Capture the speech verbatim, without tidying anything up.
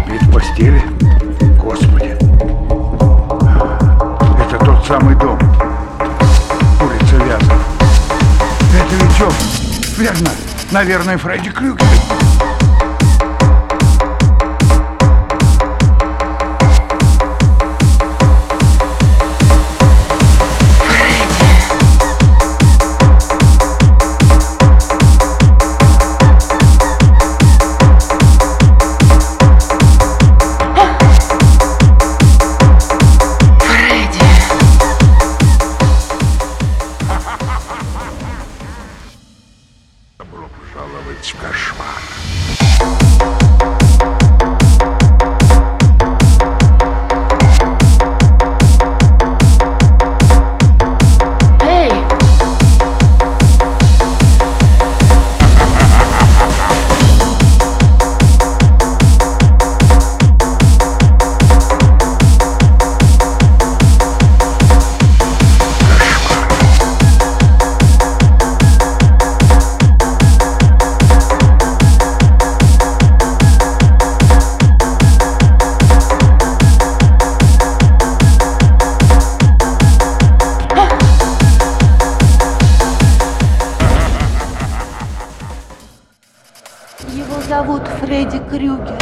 Вид постели? Господи. Это тот самый дом. Улица Вязов. Это ведь он. Верно. Наверное, Фредди Крюгер. Добро пожаловать в кошмар. Его зовут Фредди Крюгер.